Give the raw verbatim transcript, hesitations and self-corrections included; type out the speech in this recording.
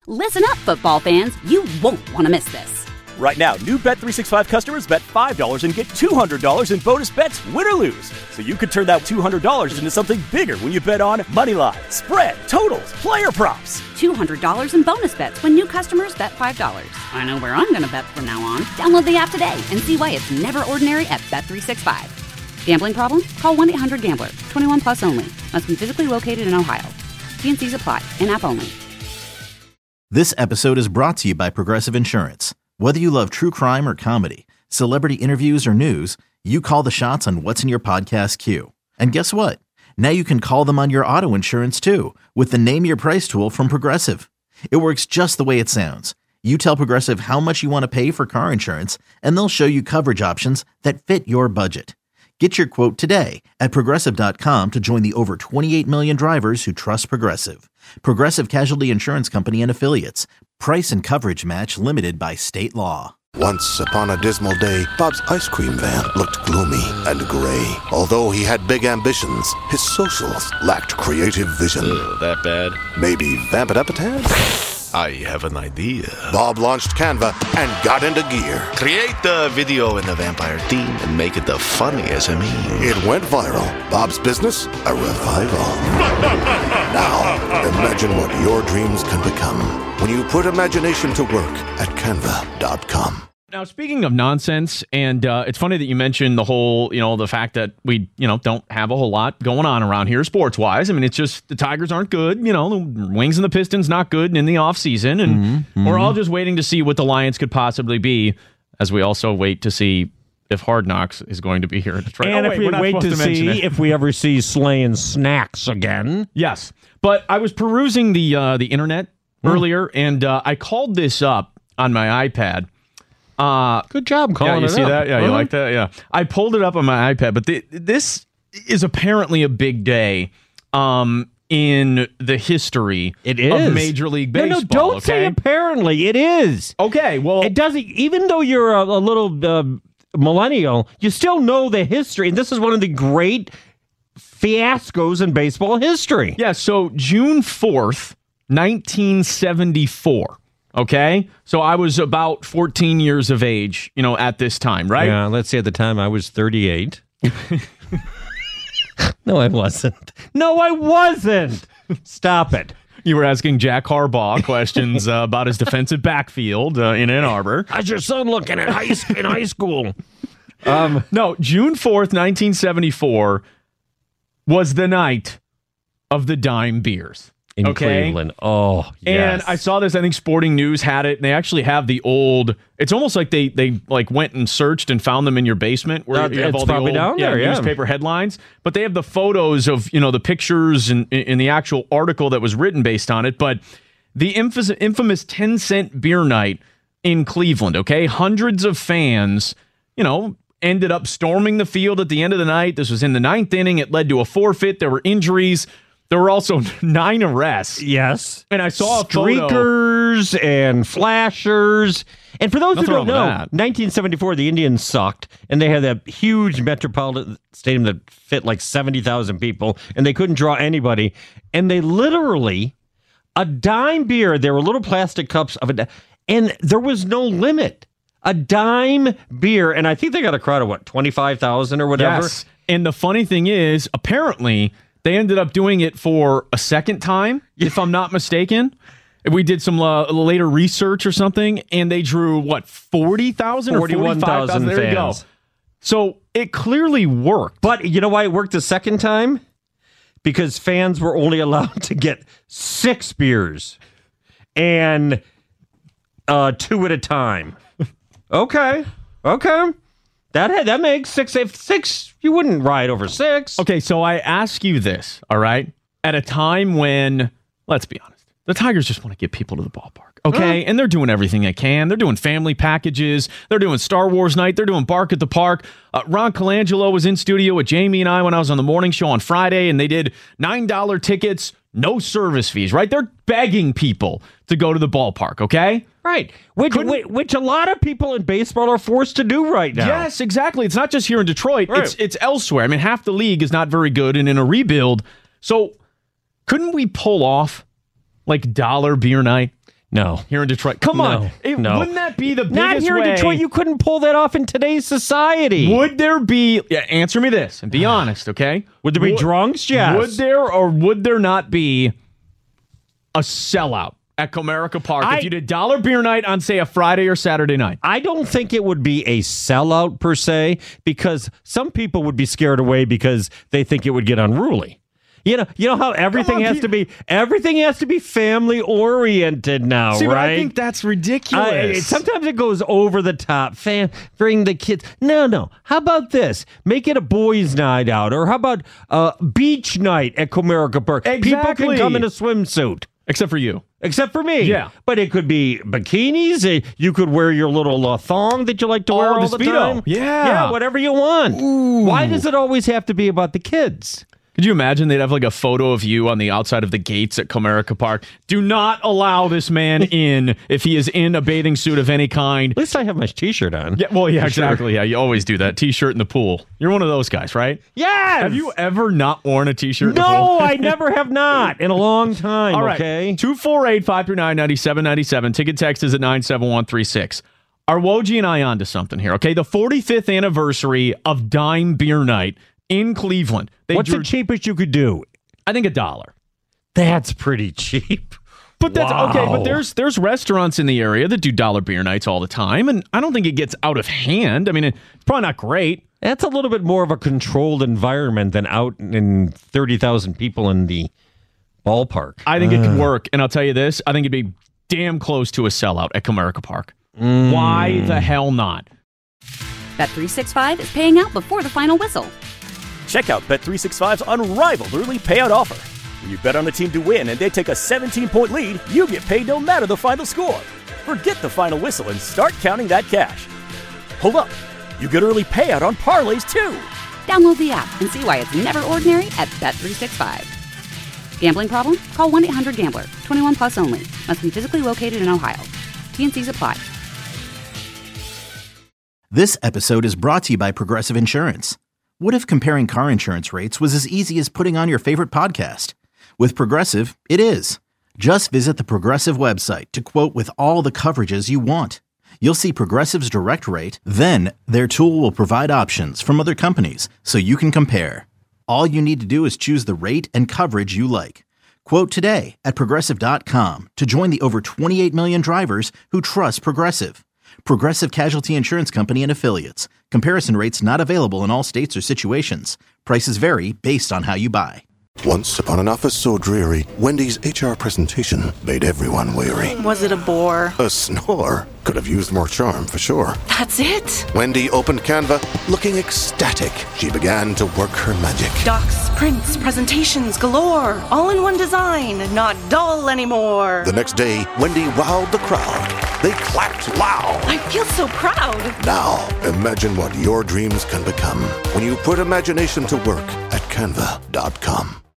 Listen up, football fans. You won't want to miss this. Right now, new Bet three sixty-five customers bet five dollars and get two hundred dollars in bonus bets, win or lose. So you could turn that two hundred dollars into something bigger when you bet on money line, spread, totals, player props. two hundred dollars in bonus bets when new customers bet five dollars. I know where I'm going to bet from now on. Download the app today and see why it's never ordinary at Bet three sixty-five. Gambling problem? Call one eight hundred gambler. twenty-one plus only. Must be physically located in Ohio. T and C's apply. In-app only. This episode is brought to you by Progressive Insurance. Whether you love true crime or comedy, celebrity interviews or news, you call the shots on what's in your podcast queue. And guess what? Now you can call them on your auto insurance too with the Name Your Price tool from Progressive. It works just the way it sounds. You tell Progressive how much you want to pay for car insurance, and they'll show you coverage options that fit your budget. Get your quote today at Progressive dot com to join the over twenty-eight million drivers who trust Progressive. Progressive Casualty Insurance Company and Affiliates. Price and coverage match limited by state law. Once upon a dismal day, Bob's ice cream van looked gloomy and gray. Although he had big ambitions, his socials lacked creative vision. Ugh, that bad? Maybe vamp it up a tad? I have an idea. Bob launched Canva and got into gear. Create the video in the vampire theme and make it the funniest of me. It went viral. Bob's business, a revival. Now, imagine what your dreams can become when you put imagination to work at canva dot com. Now, speaking of nonsense, and uh, it's funny that you mentioned the whole, you know, the fact that we, you know, don't have a whole lot going on around here sports-wise. I mean, it's just the Tigers aren't good. You know, the Wings and the Pistons not good in the offseason. And mm-hmm. we're all just waiting to see what the Lions could possibly be, as we also wait to see if Hard Knocks is going to be here in Detroit. And oh, if wait, we wait to, to see if we ever see slaying snacks again. Yes. But I was perusing the, uh, the internet mm. earlier, and uh, I called this up on my iPad. Uh, Good job calling yeah, you it see up. that? Yeah, uh-huh. you like that? Yeah. I pulled it up on my iPad, but the, this is apparently a big day um, in the history it is. of Major League Baseball. No, no, don't okay? say apparently. It is. Okay, well... It doesn't, even though you're a, a little uh, millennial, you still know the history. And this is one of the great fiascos in baseball history. Yeah, so June fourth, nineteen seventy-four. Okay, so I was about fourteen years of age, you know, at this time, right? Yeah, let's say at the time I was thirty-eight. No, I wasn't. No, I wasn't. Stop it. You were asking Jack Harbaugh questions uh, about his defensive backfield uh, in Ann Arbor. How's your son looking at high, in high school? Um, no, June fourth, nineteen seventy-four was the night of the dime beers. In okay? Cleveland. Oh, yes. And I saw this, I think Sporting News had it, and they actually have the old, it's almost like they they like went and searched and found them in your basement where uh, you have it's all the old down yeah, there, yeah. newspaper headlines. But they have the photos of, you know, the pictures and in the actual article that was written based on it. But the infamous, infamous ten cent beer night in Cleveland, okay? Hundreds of fans, you know, ended up storming the field at the end of the night. This was in the ninth inning. It led to a forfeit. There were injuries. There were also nine arrests. Yes. And I saw a streakers photo. and flashers. And for those Nothing who don't know, that. nineteen seventy-four, the Indians sucked, and they had that huge metropolitan stadium that fit like seventy thousand people, and they couldn't draw anybody. And they literally, a dime beer, there were little plastic cups of it, and there was no limit. A dime beer, and I think they got a crowd of, what, twenty-five thousand or whatever? Yes. And the funny thing is, apparently, they ended up doing it for a second time, if I'm not mistaken. We did some uh, later research or something, and they drew, what, forty thousand or forty-five thousand? There you go. So it clearly worked. But you know why it worked the second time? Because fans were only allowed to get six beers and uh, two at a time. Okay. Okay. That had, that makes six. If six, you wouldn't ride over six. Okay, so I ask you this, all right? At a time when, let's be honest, the Tigers just want to get people to the ballpark, okay? Uh. And they're doing everything they can. They're doing family packages. They're doing Star Wars night. They're doing Bark at the Park. Uh, Ron Colangelo was in studio with Jamie and I when I was on the morning show on Friday, and they did nine dollar tickets, no service fees, right? They're begging people to go to the ballpark, okay? Right, which, which which a lot of people in baseball are forced to do right now. Yes, exactly. It's not just here in Detroit. Right. It's it's elsewhere. I mean, half the league is not very good and in a rebuild. So couldn't we pull off like dollar beer night? No. Here in Detroit. Come No. on. It, No. Wouldn't that be the biggest Not here way? in Detroit. You couldn't pull that off in today's society. Would there be, yeah, answer me this and be honest, okay? Would there be would, drunks? Yes. Would there or would there not be a sellout at Comerica Park I, if you did dollar beer night on, say, a Friday or Saturday night? I don't think it would be a sellout per se, because some people would be scared away because they think it would get unruly. You know, you know how everything on, has Pete. to be everything has to be family oriented now, See, right? but I think that's ridiculous. I, sometimes it goes over the top. Fam, bring the kids. No, no. How about this? Make it a boys' night out, or how about uh, beach night at Comerica Park? People Exactly. can come in a swimsuit. Except for you. Except for me. Yeah. But it could be bikinis. Uh, You could wear your little uh, thong that you like to wear Oh, all the the Speedo. time. Yeah. Yeah, whatever you want. Why does it always have to be about the kids? Could you imagine they'd have like a photo of you on the outside of the gates at Comerica Park? Do not allow this man in if he is in a bathing suit of any kind. At least I have my T-shirt on. Yeah, well, yeah, For sure. exactly. Yeah, you always do that. T-shirt in the pool. You're one of those guys, right? Yes! Have you ever not worn a T-shirt in the pool? No, I never have not in a long time, All right. okay? two four eight, five three nine, nine seven nine seven. Ticket text is at nine seven one three six. Are Woj and I onto something here? Okay, the forty-fifth anniversary of Dime Beer Night in Cleveland. They What's drew, the cheapest you could do? I think a dollar. That's pretty cheap. But that's Wow. okay. But there's there's restaurants in the area that do dollar beer nights all the time, and I don't think it gets out of hand. I mean, it's probably not great. That's a little bit more of a controlled environment than out in thirty thousand people in the ballpark. I think it could work, and I'll tell you this: I think it'd be damn close to a sellout at Comerica Park. Mm. Why the hell not? Bet three sixty-five is paying out before the final whistle. Check out Bet three sixty-five's unrivaled early payout offer. When you bet on a team to win and they take a seventeen-point lead, you get paid no matter the final score. Forget the final whistle and start counting that cash. Hold up. You get early payout on parlays, too. Download the app and see why it's never ordinary at Bet three sixty-five. Gambling problem? Call one eight hundred gambler. twenty-one plus only. Must be physically located in Ohio. T N Cs apply. This episode is brought to you by Progressive Insurance. What if comparing car insurance rates was as easy as putting on your favorite podcast? With Progressive, it is. Just visit the Progressive website to quote with all the coverages you want. You'll see Progressive's direct rate, then their tool will provide options from other companies so you can compare. All you need to do is choose the rate and coverage you like. Quote today at Progressive dot com to join the over twenty-eight million drivers who trust Progressive. Progressive Casualty Insurance Company and Affiliates. Comparison rates not available in all states or situations. Prices vary based on how you buy. Once upon an office so dreary, Wendy's H R presentation made everyone weary. Was it a bore? A snore could have used more charm for sure. That's it? Wendy opened Canva, looking ecstatic. She began to work her magic. Docs, prints, presentations galore. All in one design, not dull anymore. The next day, Wendy wowed the crowd. They clapped loud. I feel so proud. Now, imagine what your dreams can become when you put imagination to work at canva dot com.